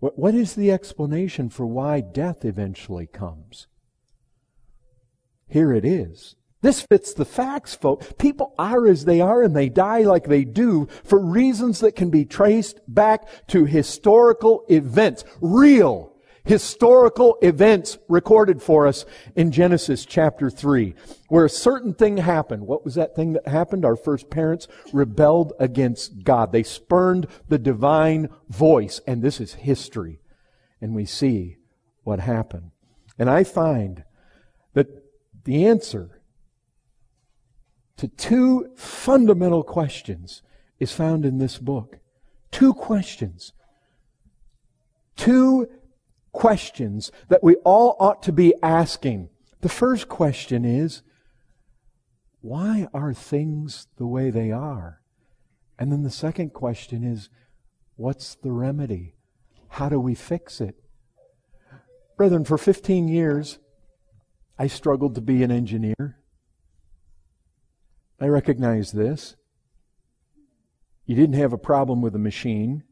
What is the explanation for why death eventually comes? Here it is. This fits the facts, folks. People are as they are and they die like they do for reasons that can be traced back to historical events. Real historical events recorded for us in Genesis chapter 3, where a certain thing happened. What was that thing that happened? Our first parents rebelled against God. They spurned the divine voice. And this is history. And we see what happened. And I find that the answer to two fundamental questions is found in this book. Two questions. Two questions that we all ought to be asking. The first question is, why are things the way they are? And then the second question is, what's the remedy? How do we fix it? Brethren, for 15 years, I struggled to be an engineer. I recognize this. You didn't have a problem with a machine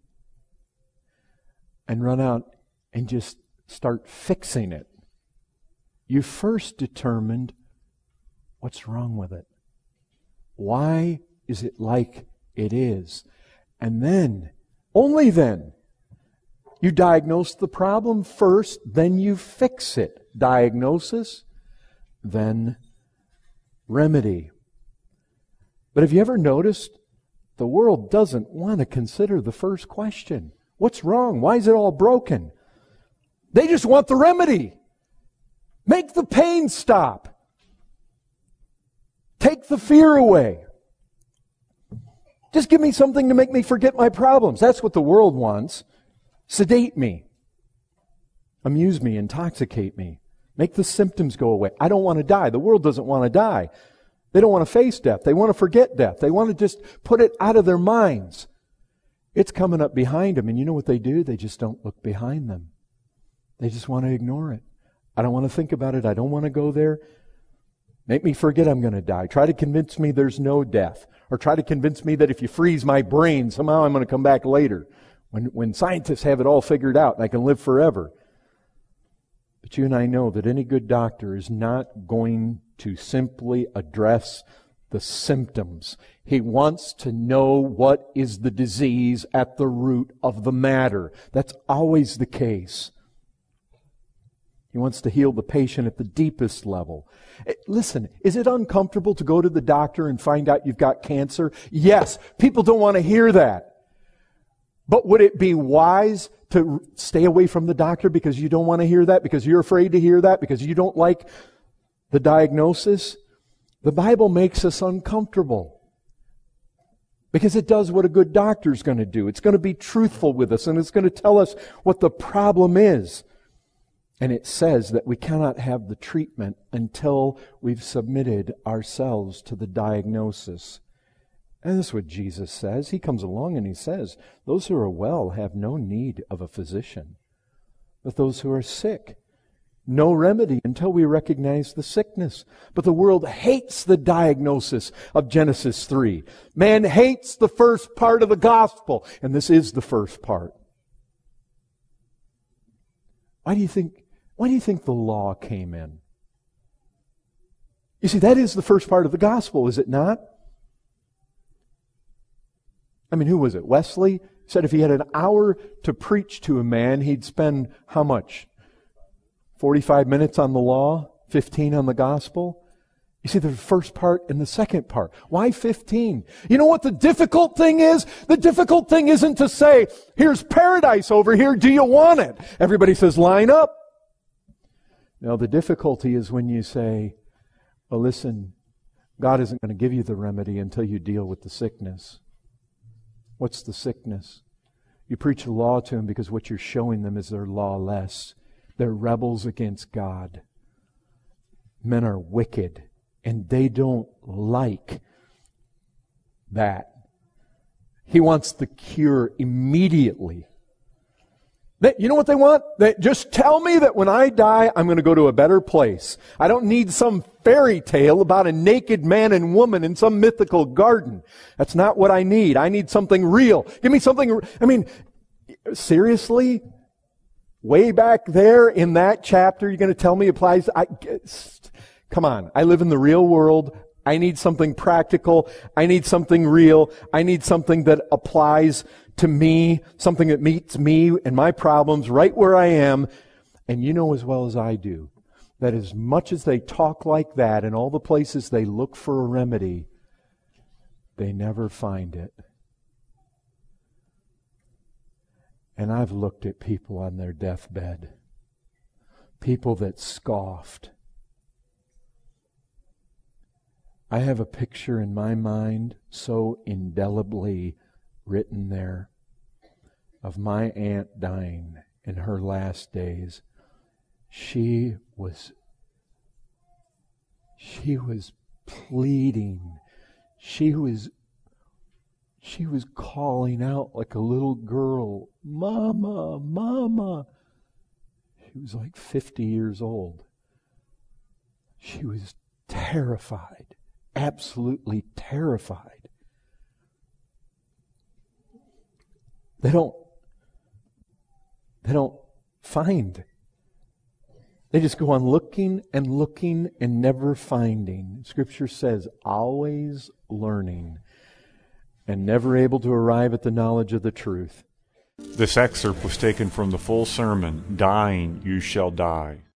and run out and just start fixing it. You first determined what's wrong with it. Why is it like it is? And then, only then, you diagnose the problem first, then you fix it. Diagnosis, then remedy. But have you ever noticed the world doesn't want to consider the first question? What's wrong? Why is it all broken? They just want the remedy. Make the pain stop. Take the fear away. Just give me something to make me forget my problems. That's what the world wants. Sedate me. Amuse me. Intoxicate me. Make the symptoms go away. I don't want to die. The world doesn't want to die. They don't want to face death. They want to forget death. They want to just put it out of their minds. It's coming up behind them. And you know what they do? They just don't look behind them. They just want to ignore it. I don't want to think about it. I don't want to go there. Make me forget I'm going to die. Try to convince me there's no death. Or try to convince me that if you freeze my brain, somehow I'm going to come back later. When scientists have it all figured out and I can live forever. But you and I know that any good doctor is not going to simply address the symptoms. He wants to know what is the disease at the root of the matter. That's always the case. He wants to heal the patient at the deepest level. Listen, is it uncomfortable to go to the doctor and find out you've got cancer? Yes, people don't want to hear that. But would it be wise to stay away from the doctor because you don't want to hear that, because you're afraid to hear that, because you don't like the diagnosis? The Bible makes us uncomfortable because it does what a good doctor is going to do. It's going to be truthful with us, and it's going to tell us what the problem is. And it says that we cannot have the treatment until we've submitted ourselves to the diagnosis. And that's what Jesus says. He comes along and He says, those who are well have no need of a physician, but those who are sick, no remedy until we recognize the sickness. But the world hates the diagnosis of Genesis 3. Man hates the first part of the gospel, and this is the first part. Why do you think the law came in? You see, that is the first part of the gospel, is it not? I mean, who was it? Wesley said if he had an hour to preach to a man, he'd spend how much? 45 minutes on the law, 15 on the gospel. You see, the first part and the second part. Why 15? You know what the difficult thing is? The difficult thing isn't to say, here's paradise over here, do you want it? Everybody says, line up. No, the difficulty is when you say, well, listen, God isn't going to give you the remedy until you deal with the sickness. What's the sickness? You preach the law to them because what you're showing them is they're lawless. They're rebels against God. Men are wicked, and they don't like that. He wants the cure immediately. You know what they want? They just tell me that when I die, I'm going to go to a better place. I don't need some fairy tale about a naked man and woman in some mythical garden. That's not what I need. I need something real. Give me something. I mean, seriously? way back there in that chapter, you're going to tell me applies? Come on. I live in the real world. I need something practical. I need something real. I need something that applies to me, something that meets me and my problems right where I am. And you know as well as I do that as much as they talk like that in all the places they look for a remedy, they never find it. And I've looked at people on their deathbed, people that scoffed. I have a picture in my mind so indelibly written there of my aunt dying in her last days. She was pleading. She was calling out like a little girl, "Mama, Mama." She was like 50 years old. She was terrified, absolutely terrified. They don't find. They just go on looking and looking and never finding. Scripture says, always learning and never able to arrive at the knowledge of the truth. This excerpt was taken from the full sermon, Dying You Shall Die.